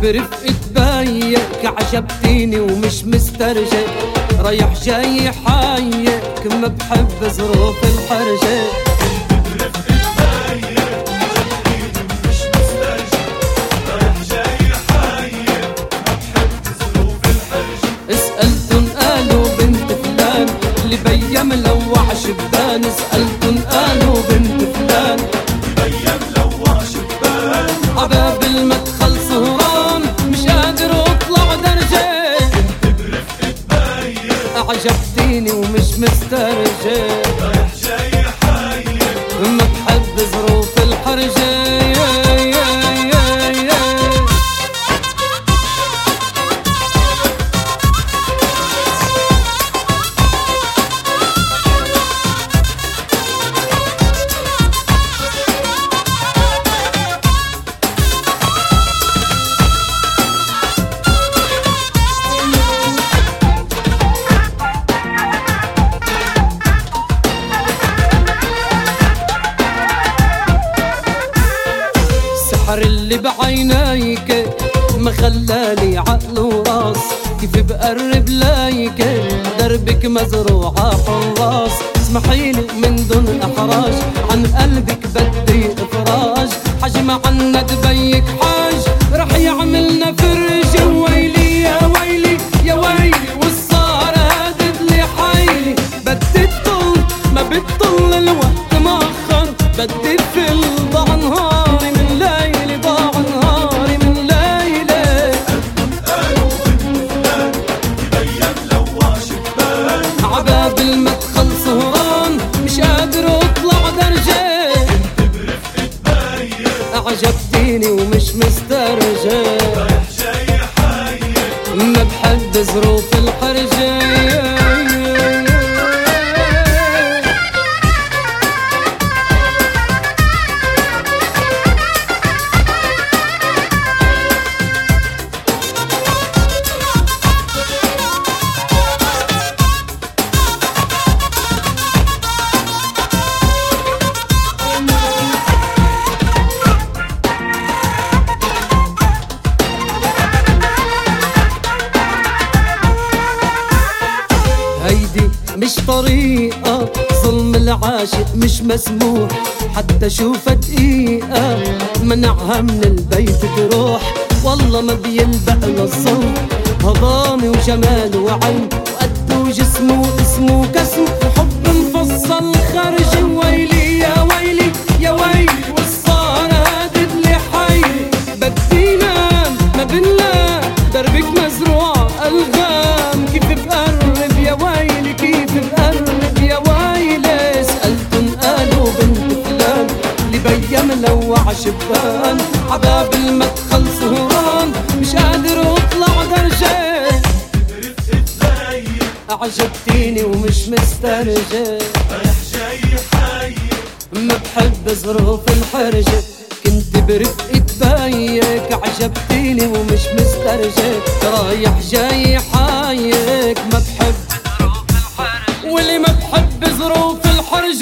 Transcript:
برفقة بايك عجبتيني ومش مسترجل، رايح جاي حايك ما بحب ظروف الحرجة. برفقة بايك عجبتيني ومش مسترجل، رايح جاي حايك ما بحب ظروف الحرجة. اسألتن قالوا بنت فلان اللي بيا ملوع شبان، اسألتن قالوا بنت فلان بيا ملوع شبان، عباب المدخل سهران مش قادر اطلع درجة. برفقة بايك عجبتيني ومش مسترجل، رايح جاي حايك ما بحب ظروف الحرجة. السحر اللي بعينيك ما خلالي عقل وراس، كيف بقرب لايك دربك مزروعة حراس. اسمحيلي من دون احراج عن قلبك بدي افراج، حجم عنا دبيك حاج رح يعملنا فرج. ويلي يا ويلي يا ويلي والصار هادد لي حيلي، بدي تطل ما بتطل الوقت مأخر، بدي تفل ضاع نهاري من ليلي، ضاع نهاري من ليلي. قالوا بنت فلان بيا ملوع شبان، عباب المدخل سهران مش قادر اطلع درجة. برفقة بايك عجبتيني ومش مسترجل، رايح جاي حايك ما بحب ظروف الحرجة. هيدي مش طريقة، ظلم العاشق مش مسموح، حتى شوفها دقيقة منعها من البيت تروح. والله ما بيلبق للظلم، هضامي وجمال وعلم وقد وجسمه اسمه كسم وحب مفصل خرج. ويلي يا ويلي يا ويلي والصار هادد لي حيلي، بدي نام ما بنام دربك مزروع الغام. كيف بقرب يا ويلي كيف بقرب يا ويلي، سألتن قالوا بنت فلان اللي بيا ملوع شبان، عباب المدخل سهران مش قادر اطلع درجة. برفقة بايك عجبتيني ومش مسترجل، رايح جاي حايك ما بحب ظروف الحرجة. كنت برفقة بايك عجبتيني ومش مسترجل، رايح جاي حايك ما بحب ظروف الحرجة. واللي ما بحب ظروف الحرجة